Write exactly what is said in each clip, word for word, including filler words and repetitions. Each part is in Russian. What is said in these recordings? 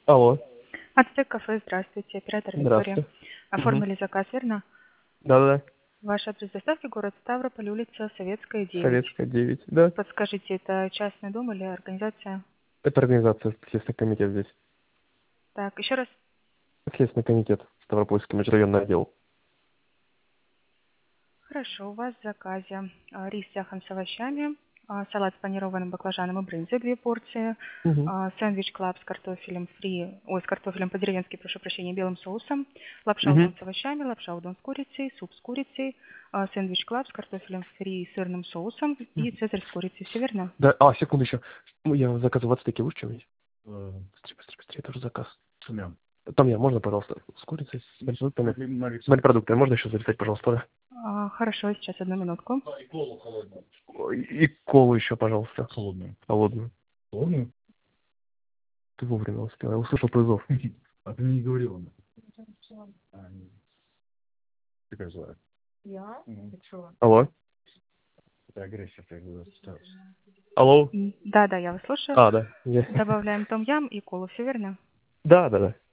Алло. Ацтек кафе, здравствуйте, оператор Виктория. Здравствуйте. Мгм. Оформили заказ, верно? Да-да-да. Ваш адрес доставки город Ставрополь, улица Советская, девять. Советская, девять. Да. Подскажите, это частный дом или организация? Это организация, Следственный комитет здесь. Так, еще раз. Следственный комитет, Ставропольский межрайонный отдел. Хорошо, у вас в заказе а, рис яхан с овощами, а, салат с панированным баклажаном и брынзой, две порции, Угу. а, сэндвич клаб с картофелем фри, ой, с картофелем по-деревенски, прошу прощения, белым соусом, лапша Угу. удон с овощами, лапша удон с курицей, суп с курицей, а, сэндвич клаб с картофелем фри и сырным соусом и цезарь с курицей. Все верно? Да, а, секунду еще. Ну, я заказываю в Ацтеке, лучше чем-нибудь? Быстрее, быстрее, быстрее, это уже заказ. Сумям. Там я, можно, пожалуйста, с курицей, с морепродуктами? С морепродуктами, можно еще записать, пожалуйста, да? А, хорошо, сейчас одну минутку. Ой, и колу еще, пожалуйста. Холодную. Холодную. Холодную? Ты вовремя успел, я услышал твой зов. А ты мне не говорила. Ты как злая? Я? Алло? Это агрессия, ты говоришь. Алло? М, Да, да, я вас слушаю. А, да. Я- Добавляем том-ям и колу, все верно? Да, да, да.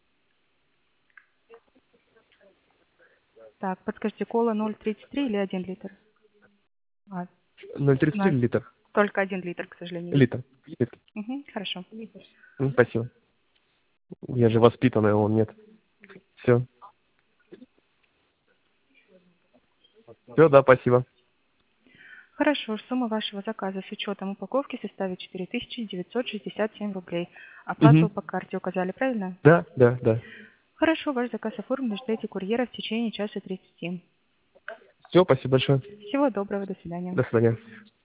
Так, подскажите, кола ноль тридцать три или один литр? А, ноль у тридцать три нас литр. только один литр, к сожалению. Литр. Литр. Угу, хорошо. Ну, спасибо. Я же воспитанный, а он нет. Все. Все, да, спасибо. Хорошо, сумма вашего заказа с учетом упаковки составит четыре тысячи девятьсот шестьдесят семь рублей. Оплату Угу. по карте указали, правильно? Да, да, да. Хорошо, ваш заказ оформлен, ждите курьера в течение часа тридцати. Все, спасибо большое. Всего доброго, до свидания. До свидания.